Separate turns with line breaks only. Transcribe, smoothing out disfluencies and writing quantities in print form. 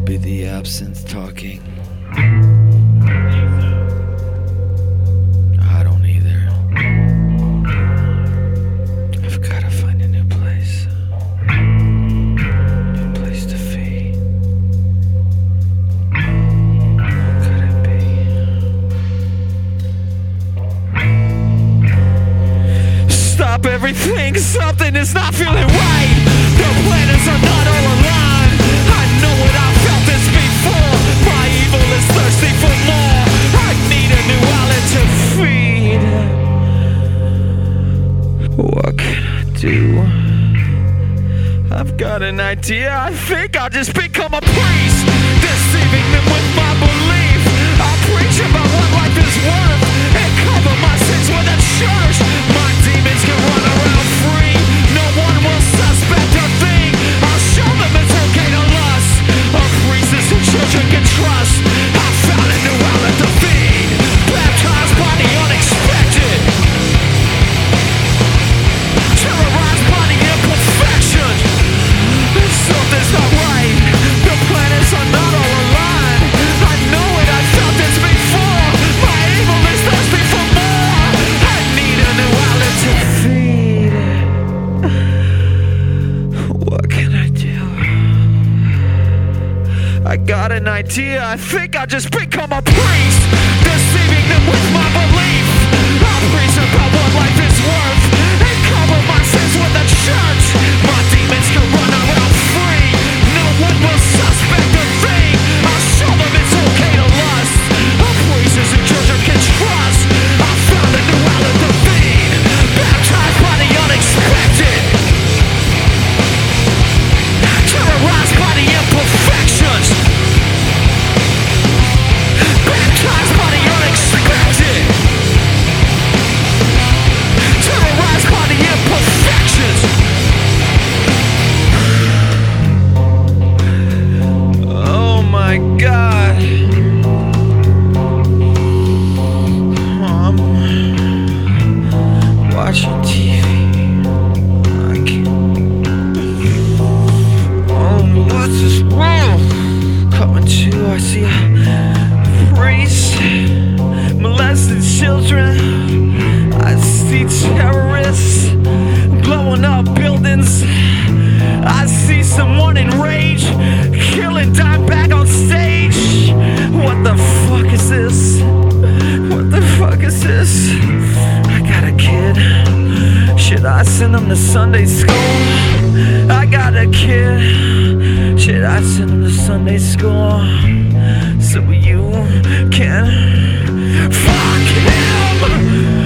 Could be the absinthe talking. I don't either. I've gotta find a new place. New place to feed. What could it be? Stop everything, something is not feeling right. The planets are not all aligned. I know what I felt this before. My evil is thirsty for more. I need a new outlet to feed. What can I do? I've got an idea. I think I'll just become a priest, deceiving them with my belief. I'll preach about what life is worth and cover my sins with a church. My demons can run around free. No one will suspect a thing. I'll show them it's okay to lust. A priest is who children can trust. I found a new outlet to feed. Baptized by the unexpected. Terrorized by the imperfection. Something's not right. The planets are not all aligned. I know it, I felt this before. My evil is thirsty for more. I need a new outlet to feed. What can I do? I got an idea. I think I'll just become a priest, deceiving them with my belief. I'll preach about what life is worth and cover my sins with the church. My demons can run around free. No one will suspect a thing. I'll show them it's okay to lust. A priest is who children can trust. I found a new outlet to feed. Baptized by the unexpected. Terrorized by the imperfections. Baptized by the unexpected. Terrorized by the imperfections. Oh my God. I'm watching TV. I can't. Oh, what's this world coming to? I see a priest molesting children. I see terrorists blowing up buildings. I see someone in rage killing Dimebag on stage. What the fuck is this? What the fuck is this? I got a kid. Should I send him to Sunday school? I got a kid. Should I send him to Sunday school so you can fuck him?